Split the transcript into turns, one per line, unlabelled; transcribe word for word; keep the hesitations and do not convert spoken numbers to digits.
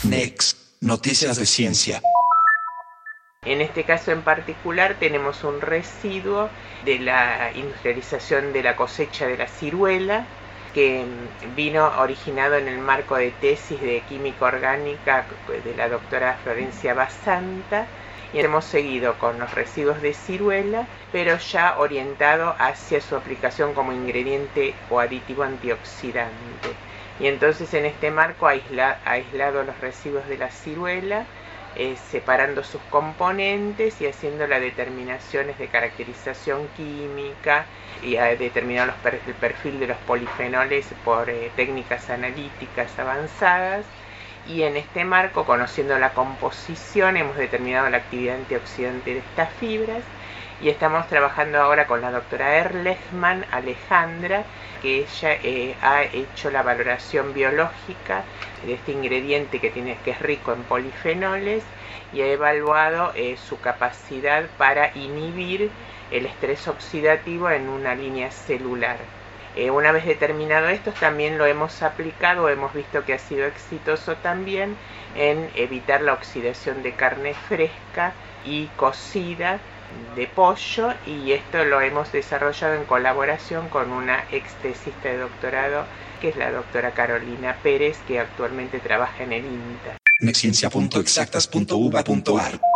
Next, noticias de ciencia.
En este caso en particular tenemos un residuo de la industrialización de la cosecha de la ciruela que vino originado en el marco de tesis de química orgánica de la doctora Florencia Basanta, y hemos seguido con los residuos de ciruela, pero ya orientado hacia su aplicación como ingrediente o aditivo antioxidante. Y entonces en este marco aisla, aislado los residuos de la ciruela, eh, separando sus componentes y haciendo las determinaciones de caracterización química y ha determinado los per, el perfil de los polifenoles por eh, técnicas analíticas avanzadas. Y en este marco, conociendo la composición, hemos determinado la actividad antioxidante de estas fibras y estamos trabajando ahora con la doctora Erlechman Alejandra, que ella eh, ha hecho la valoración biológica de este ingrediente que, tiene, que es rico en polifenoles y ha evaluado eh, su capacidad para inhibir el estrés oxidativo en una línea celular. Eh, una vez determinado esto, también lo hemos aplicado, hemos visto que ha sido exitoso también en evitar la oxidación de carne fresca y cocida de pollo, y esto lo hemos desarrollado en colaboración con una ex tesista de doctorado que es la doctora Carolina Pérez, que actualmente trabaja en el INTA.
Nexciencia punto exactas punto uva punto ar